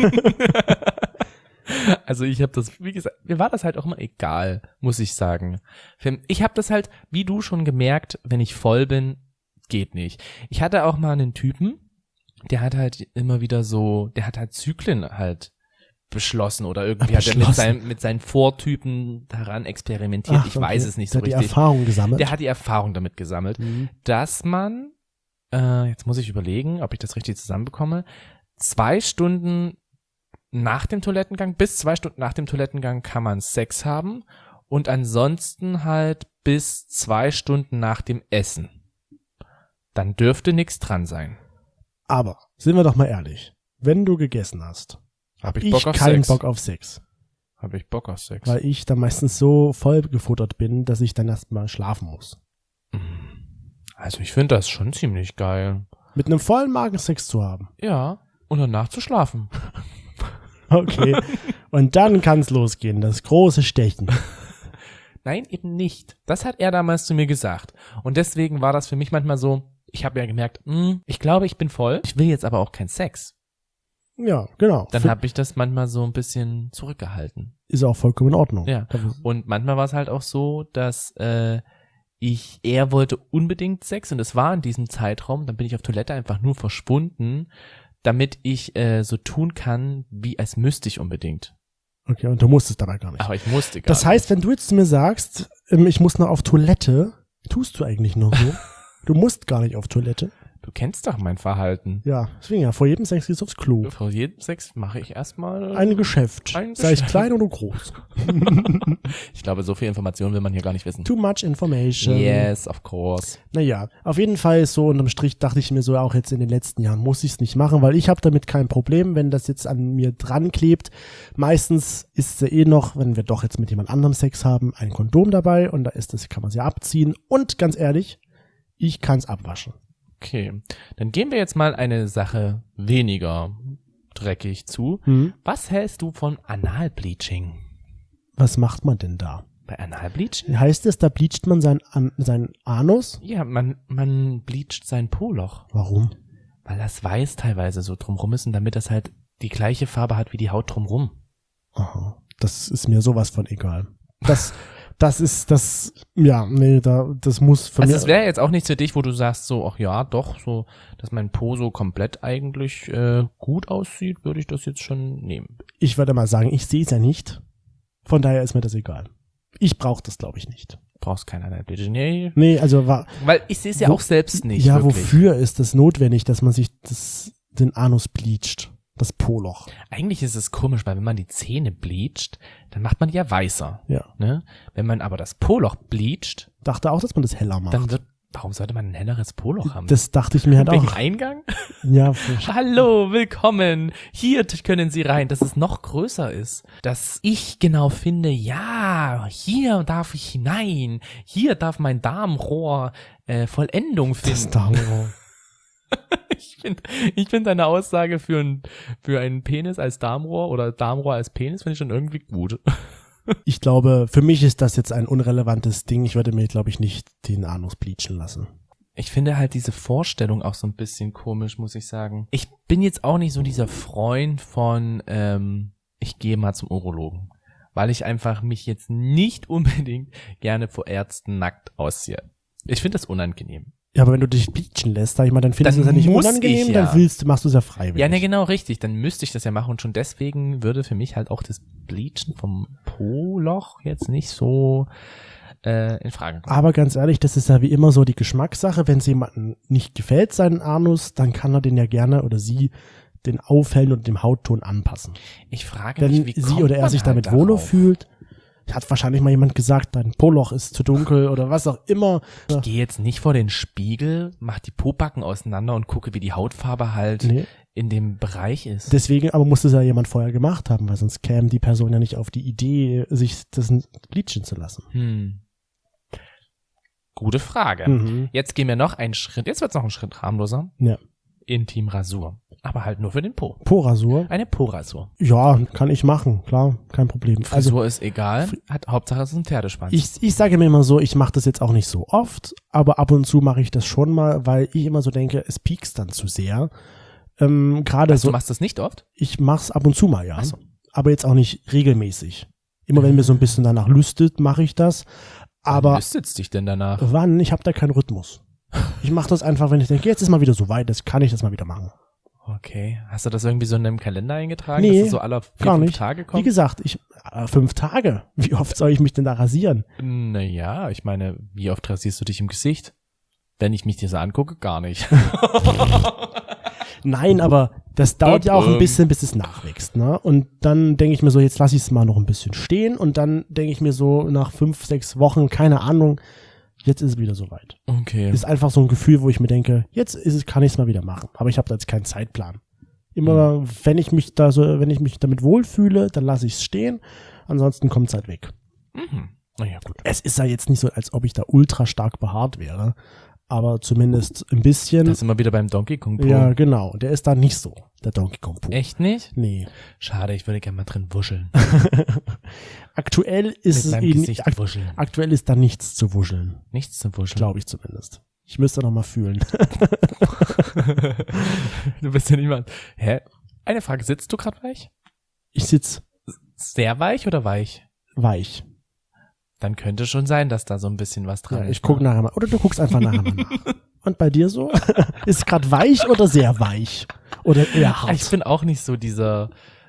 Also ich habe das, wie gesagt, mir war das halt auch immer egal, muss ich sagen. Ich habe das halt, wie du schon gemerkt, wenn ich voll bin, geht nicht. Ich hatte auch mal einen Typen, der hat halt immer wieder so, der hat halt Zyklen halt beschlossen oder irgendwie hat er mit seinen Vortypen daran experimentiert. Ach, ich weiß es nicht so der hat richtig. die Erfahrung gesammelt. Der hat die Erfahrung damit gesammelt, dass man, jetzt muss ich überlegen, ob ich das richtig zusammenbekomme, 2 Stunden nach dem Toilettengang, bis 2 Stunden nach dem Toilettengang kann man Sex haben und ansonsten halt bis 2 Stunden nach dem Essen. Dann dürfte nichts dran sein. Aber, sind wir doch mal ehrlich, wenn du gegessen hast, Hab ich Bock auf keinen Sex. Bock auf Sex. Habe ich Bock auf Sex. Weil ich dann meistens so voll gefuttert bin, dass ich dann erstmal schlafen muss. Also ich finde das schon ziemlich geil. Mit einem vollen Magen Sex zu haben. Ja, und danach zu schlafen. Okay. Und dann kann's losgehen, das große Stechen. Nein, eben nicht. Das hat er damals zu mir gesagt. Und deswegen war das für mich manchmal so, ich habe ja gemerkt, ich glaube, ich bin voll. Ich will jetzt aber auch keinen Sex. Ja, genau. Dann habe ich das manchmal so ein bisschen zurückgehalten. Ist auch vollkommen in Ordnung. Ja. Und manchmal war es halt auch so, dass er wollte unbedingt Sex und es war in diesem Zeitraum, dann bin ich auf Toilette einfach nur verschwunden, damit ich so tun kann, wie als müsste ich unbedingt. Okay, und du musstest dabei gar nicht. Aber ich musste gar Das heißt, wenn du jetzt zu mir sagst, ich muss noch auf Toilette, tust du eigentlich nur so? Du musst gar nicht auf Toilette. Du kennst doch mein Verhalten. Ja, deswegen ja, vor jedem Sex gehst du aufs Klo. Vor jedem Sex mache ich erstmal Ein Geschäft. Ein Sei es Geschäft. klein oder groß. Ich glaube, so viel Information will man hier gar nicht wissen. Too much information. Yes, of course. Naja, auf jeden Fall ist so unterm Strich dachte ich mir so, auch jetzt in den letzten Jahren muss ich es nicht machen, weil ich habe damit kein Problem, wenn das jetzt an mir dran klebt. Meistens ist es ja noch, wenn wir doch jetzt mit jemand anderem Sex haben, ein Kondom dabei und da ist das, kann man sie abziehen und ganz ehrlich, ich kann es abwaschen. Okay, dann gehen wir jetzt mal eine Sache weniger dreckig zu. Was hältst du von Analbleaching? Was macht man denn da? Bei Analbleaching? Heißt es, da bleacht man sein Anus? Ja, man bleacht sein Po-Loch, Warum? weil das weiß teilweise so drumrum ist und damit das halt die gleiche Farbe hat wie die Haut drumrum. Aha, das ist mir sowas von egal. Das muss von Also mir. es wäre jetzt auch nichts für dich, wo du sagst so, ach ja, doch, so, dass mein Po so komplett eigentlich gut aussieht, würde ich das jetzt schon nehmen. Ich würde mal sagen, ich sehe es ja nicht. Von daher ist mir das egal. Ich brauche das, glaube ich, nicht. Brauchst kein Analbleaching. Nee, also Weil ich sehe es ja Wo- auch selbst nicht. ja, wirklich. wofür ist das notwendig, dass man sich den Anus bleacht? Das Po-Loch. Eigentlich ist es komisch, weil wenn man die Zähne bleacht, dann macht man die ja weißer. Ja. Ne? Wenn man aber das Po-Loch bleacht, Dachte auch, dass man das heller macht. dann warum sollte man ein helleres Po-Loch haben? Das dachte ich mir halt Wegen auch. Eingang? Ja, Hallo, willkommen. Hier können Sie rein, dass es noch größer ist. Dass ich genau finde, ja, hier darf ich hinein. Hier darf mein Darmrohr Vollendung das finden. Darmrohr. Ich finde deine Aussage für einen Penis als Darmrohr oder Darmrohr als Penis finde ich schon irgendwie gut. Ich glaube, für mich ist das jetzt ein unrelevantes Ding. Ich würde mir, glaube ich, nicht den Anus bleachen lassen. Ich finde halt diese Vorstellung auch so ein bisschen komisch, muss ich sagen. Ich bin jetzt auch nicht so dieser Freund von, ich gehe mal zum Urologen, weil ich einfach mich jetzt nicht unbedingt gerne vor Ärzten nackt ausziehe. Ich finde das unangenehm. Ja, aber wenn du dich bleachen lässt, sag ich mal, dann findest du Dann es ja nicht muss unangenehm, ich ja. dann machst du es ja freiwillig. Ja, ne, genau, richtig. Dann müsste ich das ja machen und schon deswegen würde für mich halt auch das Bleachen vom Po-Loch jetzt nicht so in Frage kommen. Aber ganz ehrlich, das ist ja wie immer so die Geschmackssache. Wenn es jemandem nicht gefällt, seinen Anus, dann kann er den ja gerne oder sie den aufhellen und dem Hautton anpassen. Ich frage Wenn mich, wie sie kommt oder er man sich halt damit darauf? wohler fühlt, hat wahrscheinlich mal jemand gesagt, dein Po-Loch ist zu dunkel oder was auch immer. Ich gehe jetzt nicht vor den Spiegel, mach die Pobacken auseinander und gucke, wie die Hautfarbe halt Nee. in dem Bereich ist. Deswegen aber muss es ja jemand vorher gemacht haben, weil sonst käme die Person ja nicht auf die Idee, sich das bleachen zu lassen. Gute Frage. Mhm. Jetzt gehen wir noch einen Schritt, jetzt wird's noch ein Schritt harmloser. Ja. Intimrasur. Aber halt nur für den Po. Po-Rasur? Eine Po-Rasur. Ja, kann ich machen, klar, kein Problem. Frisur ist egal, Hauptsache es ist ein Pferdeschwanz. Ich sage mir immer so, ich mache das jetzt auch nicht so oft, aber ab und zu mache ich das schon mal, weil ich immer so denke, es piekst dann zu sehr. Gerade Du so, machst das nicht oft? ich mach's ab und zu mal, ja. Ach so. Aber jetzt auch nicht regelmäßig. Immer wenn mir so ein bisschen danach lüstet, mache ich das. Aber Lüstet's dich denn danach? wann? Ich habe da keinen Rhythmus. Ich mache das einfach, wenn ich denke, jetzt ist mal wieder so weit, das kann ich das mal wieder machen. Okay. Hast du das irgendwie so in einem Kalender eingetragen, Nee, dass es so alle 4, gar 5 nicht. Tage Wie kommt? gesagt, 5 Tage. Wie oft soll ich mich denn da rasieren? Naja, ich meine, wie oft rasierst du dich im Gesicht? Wenn ich mich dir so angucke, gar nicht. Nein, aber Das dauert ja auch ein bisschen, bis es nachwächst, ne? Und dann denke ich mir so, jetzt lasse ich es mal noch ein bisschen stehen und dann denke ich mir so nach 5, 6 Wochen, keine Ahnung, jetzt ist es wieder soweit. Okay. Ist einfach so ein Gefühl, wo ich mir denke, kann ich es mal wieder machen. Aber ich habe da jetzt keinen Zeitplan. Immer, wenn ich mich damit wohlfühle, dann lasse ich es stehen. Ansonsten kommt es halt weg. Mhm. Naja, gut. Es ist ja jetzt nicht so, als ob ich da ultra stark behaart wäre. Aber zumindest ein bisschen. Das sind wir wieder beim Donkey Kong Po. Ja, genau. Der ist da nicht so, der Donkey Kong Po. Echt nicht? Nee. Schade, ich würde gerne mal drin wuscheln. Aktuell ist Mit meinem Gesicht wuscheln. Aktuell ist da nichts zu wuscheln. Nichts zu wuscheln. Glaube ich zumindest. Ich müsste noch mal fühlen. Du bist ja niemand. Hä? Eine Frage, sitzt du gerade weich? Ich sitz Sehr weich oder weich? weich. Dann könnte schon sein, dass da so ein bisschen was dran Ja, ist. ich gucke nachher mal. Oder du guckst einfach nachher mal nach. Und bei dir so? Ist es gerade weich oder sehr weich? Oder eher hart? Ich bin auch nicht so dieser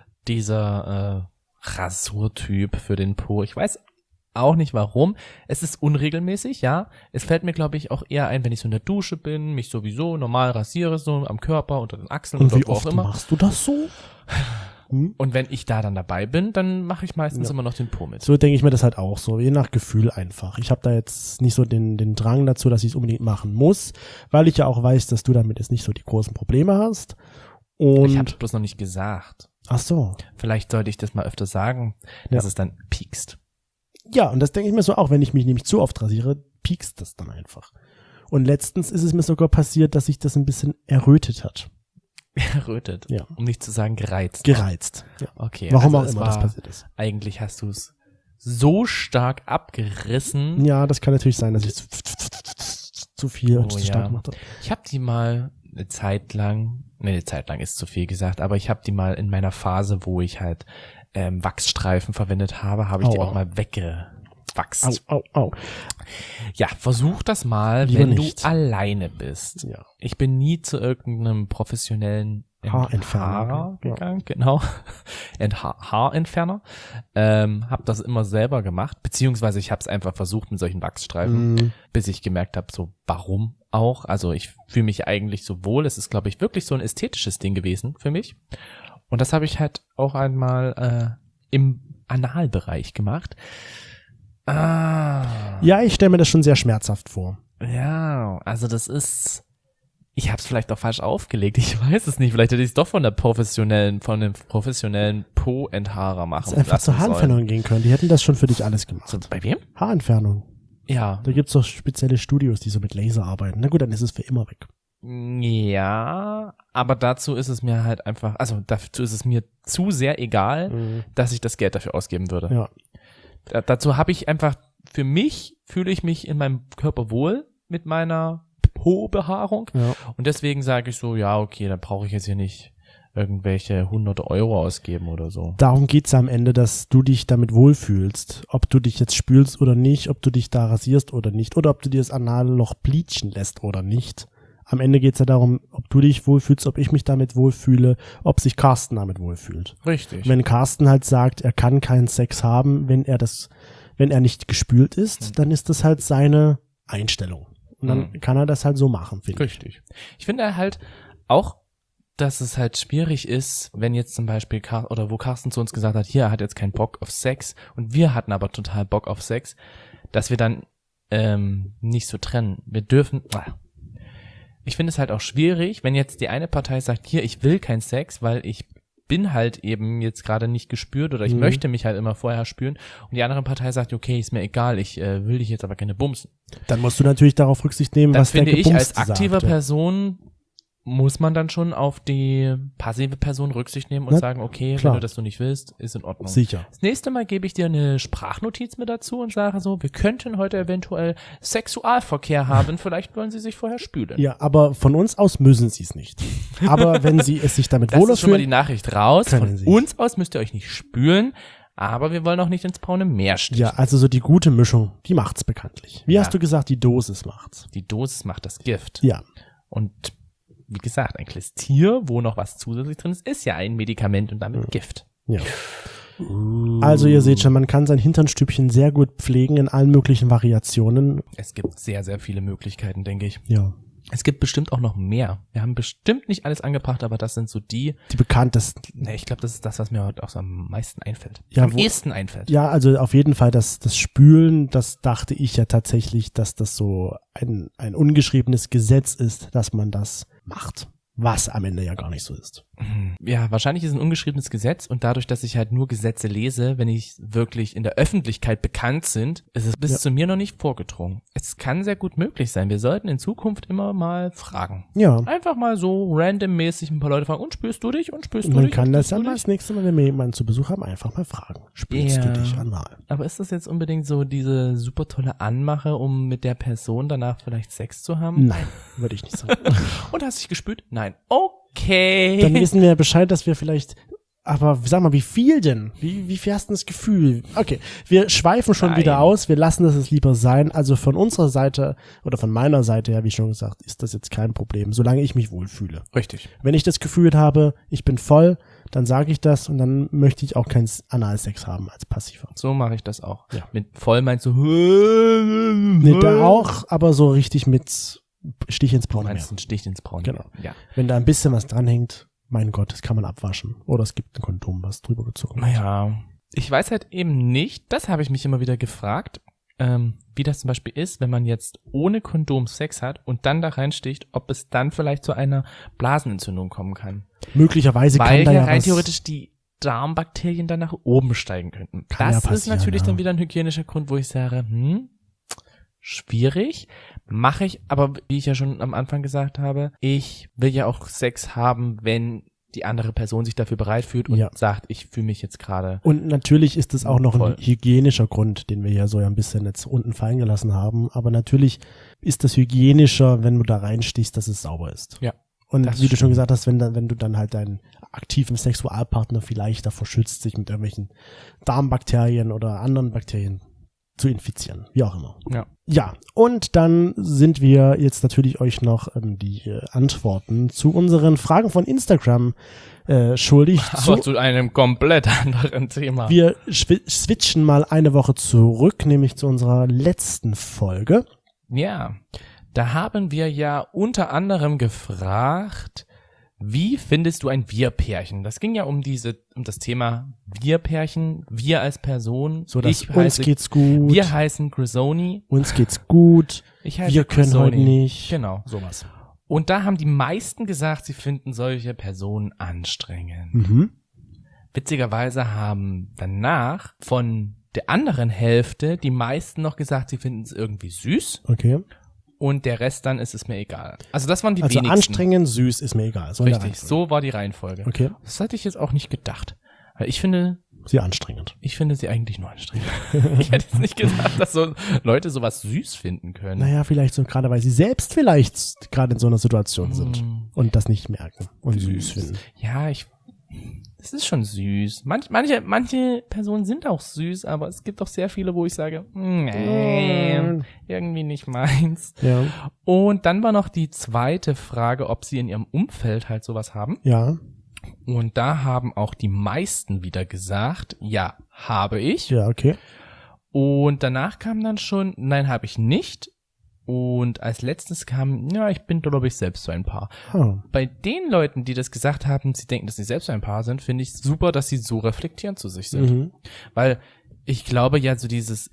Rasurtyp für den Po. Ich weiß auch nicht warum. Es ist unregelmäßig, ja. Es fällt mir, glaube ich, auch eher ein, wenn ich so in der Dusche bin, mich sowieso normal rasiere, so am Körper, unter den Achseln Und oder wie wo auch oft immer. machst du das so? Und wenn ich da dann dabei bin, dann mache ich meistens Ja. immer noch den Po mit. So denke ich mir das halt auch so, je nach Gefühl einfach. Ich habe da jetzt nicht so den Drang dazu, dass ich es unbedingt machen muss, weil ich ja auch weiß, dass du damit jetzt nicht so die großen Probleme hast. Und Ich habe es bloß noch nicht gesagt. ach so. Vielleicht sollte ich das mal öfter sagen, dass es dann piekst. Ja, und das denke ich mir so auch, wenn ich mich nämlich zu oft rasiere, piekst das dann einfach. Und letztens ist es mir sogar passiert, dass sich das ein bisschen errötet hat. Errötet. Ja. Um nicht zu sagen gereizt. Gereizt. Ja. Okay. Warum also auch es immer das war- passiert ist. Eigentlich hast du es so stark abgerissen. Ja, das kann natürlich sein, dass ich zu viel und Oh, zu stark ja. gemacht habe. Ich habe die mal eine Zeit lang ist zu viel gesagt, aber ich habe die mal in meiner Phase, wo ich halt Wachsstreifen verwendet habe, habe ich die Aua. auch mal weggewachst. Au, au, au. Ja, versuch das mal, Lieber wenn nicht. du alleine bist. Ja. Ich bin nie zu irgendeinem professionellen Haarentferner, Entfahrer ja. gegangen, genau. Haarentferner. Hab das immer selber gemacht, beziehungsweise ich habe es einfach versucht mit solchen Wachsstreifen, bis ich gemerkt habe, so warum auch. Also ich fühle mich eigentlich so wohl. Es ist, glaube ich, wirklich so ein ästhetisches Ding gewesen für mich. Und das habe ich halt auch einmal im Analbereich gemacht. Ja, ich stelle mir das schon sehr schmerzhaft vor. Ja, also das ist, ich habe es vielleicht auch falsch aufgelegt, ich weiß es nicht, vielleicht hätte ich es doch von dem professionellen Po-Enthaarer machen Dass einfach zur Haarentfernung gehen können. Die hätten das schon für dich alles gemacht. So, bei wem? Haarentfernung. Ja. Da gibt's doch spezielle Studios, die so mit Laser arbeiten. Na gut, dann ist es für immer weg. Ja, aber dazu ist es mir halt einfach, also dazu ist es mir zu sehr egal, dass ich das Geld dafür ausgeben würde. Ja. Dazu habe ich einfach, für mich fühle ich mich in meinem Körper wohl mit meiner Po-Behaarung. Ja. Und deswegen sage ich so, ja, okay, dann brauche ich jetzt hier nicht irgendwelche 100 Euro ausgeben oder so. Darum geht's am Ende, dass du dich damit wohlfühlst. Ob du dich jetzt spülst oder nicht, ob du dich da rasierst oder nicht, oder ob du dir das Analloch bleachen lässt oder nicht. Am Ende geht's ja darum, ob du dich wohlfühlst, ob ich mich damit wohlfühle, ob sich Carsten damit wohlfühlt. Richtig. Wenn Carsten halt sagt, er kann keinen Sex haben, wenn er nicht gespült ist, dann ist das halt seine Einstellung. Und dann kann er das halt so machen, finde ich. Richtig. Ich finde halt auch, dass es halt schwierig ist, wenn jetzt zum Beispiel wo Carsten zu uns gesagt hat, hier, er hat jetzt keinen Bock auf Sex und wir hatten aber total Bock auf Sex, dass wir dann nicht so trennen. Wir dürfen, ich finde es halt auch schwierig, wenn jetzt die eine Partei sagt, hier, ich will keinen Sex, weil ich bin halt eben jetzt gerade nicht gespürt oder ich möchte mich halt immer vorher spüren und die andere Partei sagt, okay, ist mir egal, ich will dich jetzt aber gerne bumsen. Dann musst du natürlich darauf Rücksicht nehmen, Dann was der finde ich, als Gebumste aktive sagt, ja. Person muss man dann schon auf die passive Person Rücksicht nehmen und Na, sagen, okay, klar. wenn du das so nicht willst, ist in Ordnung. Sicher. Das nächste Mal gebe ich dir eine Sprachnotiz mit dazu und sage so, wir könnten heute eventuell Sexualverkehr haben, vielleicht wollen sie sich vorher spülen. Ja, aber von uns aus müssen sie es nicht. Aber wenn sie es sich damit Das wohler ist schon mal die fühlen, Nachricht raus. können Von sie. uns aus müsst ihr euch nicht spülen, aber wir wollen auch nicht ins braune Meer stechen. ja, also so die gute Mischung, die macht's bekanntlich. Wie Ja. hast du gesagt, die Dosis macht's? Die Dosis macht das Gift. Ja. Und wie gesagt, ein kleines Tier, wo noch was zusätzlich drin ist ja ein Medikament und damit Gift. Ja. Also ihr seht schon, man kann sein Hinternstübchen sehr gut pflegen in allen möglichen Variationen. Es gibt sehr, sehr viele Möglichkeiten, denke ich. Ja. Es gibt bestimmt auch noch mehr. Wir haben bestimmt nicht alles angebracht, aber das sind so die bekanntesten. Ne, ich glaube, das ist das, was mir heute auch so am meisten einfällt. Ja, am ehesten einfällt. Ja, also auf jeden Fall das Spülen, das dachte ich ja tatsächlich, dass das so ein ungeschriebenes Gesetz ist, dass man das macht. Was am Ende ja gar nicht so ist. Ja, wahrscheinlich ist es ein ungeschriebenes Gesetz und dadurch, dass ich halt nur Gesetze lese, wenn ich wirklich in der Öffentlichkeit bekannt sind, ist es bis zu mir noch nicht vorgedrungen. Es kann sehr gut möglich sein. Wir sollten in Zukunft immer mal fragen. Ja. Einfach mal so randommäßig ein paar Leute fragen, und spürst du dich? Und spürst du Man dich? kann Und das spürst ja du mal dich? das nächste Mal, wenn wir jemanden zu Besuch haben, einfach mal fragen. Spürst du dich anal? Aber ist das jetzt unbedingt so diese super tolle Anmache, um mit der Person danach vielleicht Sex zu haben? Nein, würde ich nicht sagen. Und hast du dich gespürt? Nein. Okay. Dann wissen wir Bescheid, dass wir vielleicht, aber sag mal, wie viel denn? Wie viel hast du das Gefühl? Okay, wir schweifen schon wieder aus, wir lassen das lieber sein. Also von unserer Seite oder von meiner Seite her, wie schon gesagt, ist das jetzt kein Problem, solange ich mich wohlfühle. Richtig. Wenn ich das Gefühl habe, ich bin voll, dann sage ich das und dann möchte ich auch keinen Analsex haben als Passiver. So mache ich das auch. Ja. Mit voll meinst du? Nee, da auch, aber so richtig mit Stich ins Du Braune. meinst einen Stich ins Braune. Genau. Ja. Wenn da ein bisschen was dranhängt, mein Gott, das kann man abwaschen. Oder es gibt ein Kondom, was drüber gezogen wird. Naja. Ich weiß halt eben nicht, das habe ich mich immer wieder gefragt, wie das zum Beispiel ist, wenn man jetzt ohne Kondom Sex hat und dann da reinsticht, ob es dann vielleicht zu einer Blasenentzündung kommen kann. Möglicherweise Weil kann da ja ja rein was, theoretisch die Darmbakterien dann nach oben steigen könnten. Kann ja Das ist passieren, natürlich ja. dann wieder ein hygienischer Grund, wo ich sage, schwierig, mache ich, aber wie ich ja schon am Anfang gesagt habe, ich will ja auch Sex haben, wenn die andere Person sich dafür bereit fühlt und Ja. sagt, ich fühle mich jetzt gerade. Und natürlich ist es auch noch Voll. ein hygienischer Grund, den wir ja so ein bisschen jetzt unten fallen gelassen haben. Aber natürlich ist das hygienischer, wenn du da reinstichst, dass es sauber ist. Ja, Und das wie du schon stimmt. gesagt hast, wenn du dann halt deinen aktiven Sexualpartner vielleicht davor schützt, sich mit irgendwelchen Darmbakterien oder anderen Bakterien zu infizieren, wie auch immer. Ja. Ja, und dann sind wir jetzt natürlich euch noch die Antworten zu unseren Fragen von Instagram schuldig. Aber zu einem komplett anderen Thema. Wir switchen mal eine Woche zurück, nämlich zu unserer letzten Folge. Ja, da haben wir ja unter anderem gefragt, wie findest du ein Wir-Pärchen? Das ging ja um das Thema Wir-Pärchen, wir als Person. So, dass uns geht's gut, Wir heißen Grisoni. uns geht's gut, Ich heiße wir können Grisoni. heute nicht. Genau. Sowas. Und da haben die meisten gesagt, sie finden solche Personen anstrengend. Mhm. Witzigerweise haben danach von der anderen Hälfte die meisten noch gesagt, sie finden es irgendwie süß. Okay. Und der Rest dann ist es mir egal. Also das waren die Also wenigsten. anstrengend, süß, ist mir egal. So in der Richtig, Reihenfolge. so war die Reihenfolge. Okay, Das hatte ich jetzt auch nicht gedacht. Weil ich finde sehr anstrengend. sie eigentlich nur anstrengend. Ich hätte jetzt nicht gedacht, dass so Leute sowas süß finden können. Naja, vielleicht so gerade, weil sie selbst vielleicht gerade in so einer Situation sind und das nicht merken und süß finden. Ja, es ist schon süß. Manche Personen sind auch süß, aber es gibt auch sehr viele, wo ich sage, nee, irgendwie nicht meins. Ja, Und dann war noch die zweite Frage, ob sie in ihrem Umfeld halt sowas haben. ja, Und da haben auch die meisten wieder gesagt, ja, habe ich. ja, okay. Und danach kam dann schon, nein, habe ich nicht. Und als letztes kam, ja, ich bin, glaube ich, selbst so ein Paar. Ah, Bei den Leuten, die das gesagt haben, sie denken, dass sie selbst ein Paar sind, finde ich super, dass sie so reflektierend zu sich sind. mhm. Weil ich glaube ja, so dieses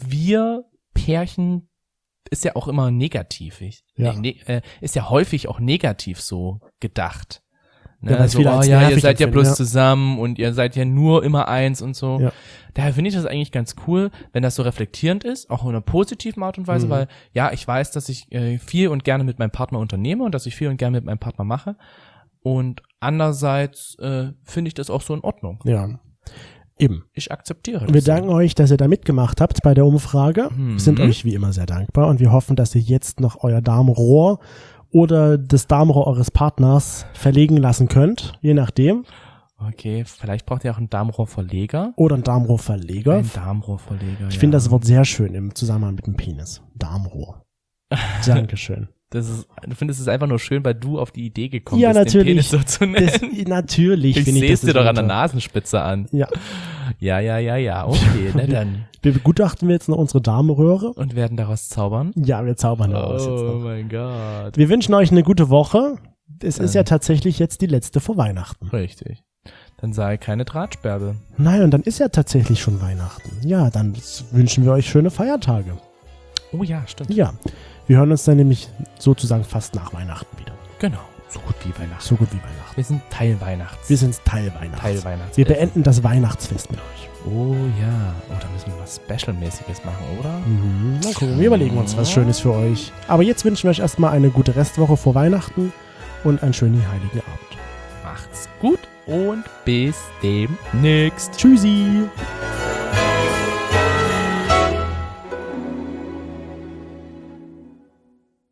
Wir-Pärchen ist ja auch immer negativ. Ja. Ist ja häufig auch negativ so gedacht. Ne? Ja, weil es so, viele als ihr nervig seid ja empfinden, bloß ja. zusammen und ihr seid ja nur immer eins und so. Ja. Daher finde ich das eigentlich ganz cool, wenn das so reflektierend ist, auch in einer positiven Art und Weise, weil ja, ich weiß, dass ich viel und gerne mit meinem Partner unternehme und dass ich viel und gerne mit meinem Partner mache. Und andererseits finde ich das auch so in Ordnung. Ja, eben. Ich akzeptiere Wir das. danken euch, dass ihr da mitgemacht habt bei der Umfrage. Wir sind euch wie immer sehr dankbar und wir hoffen, dass ihr jetzt noch euer Darmrohr oder das Darmrohr eures Partners verlegen lassen könnt, je nachdem. Okay, vielleicht braucht ihr auch einen Darmrohrverleger. Oder ein Darmrohrverleger. Ein Darmrohrverleger, Ich finde das Wort sehr schön im Zusammenhang mit dem Penis. Darmrohr. Dankeschön. Du findest es einfach nur schön, weil du auf die Idee gekommen Ja, bist, natürlich. den Penis so zu nennen. Natürlich. Ich finde sehe es das dir doch ist an der unter- Nasenspitze an. Ja. Ja. Okay, na dann. Wir begutachten jetzt noch unsere Darmröhre. Und werden daraus zaubern? Ja, wir zaubern aus jetzt Oh noch. mein Gott. Wir wünschen euch eine gute Woche. Es ist ja tatsächlich jetzt die letzte vor Weihnachten. Richtig. Dann sei keine Drahtsperre. Nein, und dann ist ja tatsächlich schon Weihnachten. Ja, dann wünschen wir euch schöne Feiertage. Oh ja, stimmt. Ja, wir hören uns dann nämlich sozusagen fast nach Weihnachten wieder. Genau. So gut wie Weihnachten. So gut wie Weihnachten. Wir sind Teil Weihnachts. Wir sind Teil Weihnachts. Teil Weihnachts. Wir beenden das Weihnachtsfest mit euch. Oh ja. Oh, da müssen wir was Special-mäßiges machen, oder? Mal gucken, wir überlegen uns was Schönes für euch. Aber jetzt wünschen wir euch erstmal eine gute Restwoche vor Weihnachten und einen schönen heiligen Abend. Macht's gut und bis demnächst. Tschüssi!